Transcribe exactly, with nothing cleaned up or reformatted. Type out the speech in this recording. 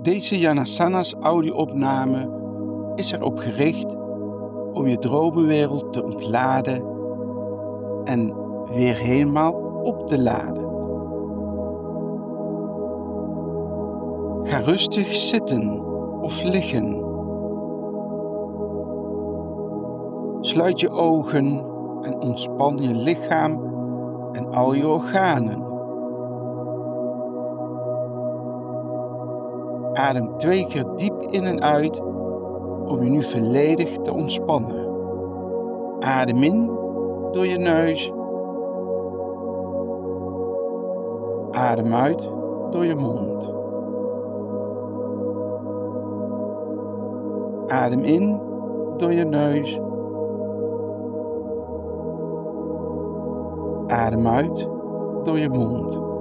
Deze Yanasanas audio-opname is erop gericht om je dromenwereld te ontladen en weer helemaal op te laden. Ga rustig zitten of liggen. Sluit je ogen en ontspan je lichaam en al je organen. Adem twee keer diep in en uit om je nu volledig te ontspannen. Adem in door je neus. Adem uit door je mond. Adem in door je neus. Adem uit door je mond.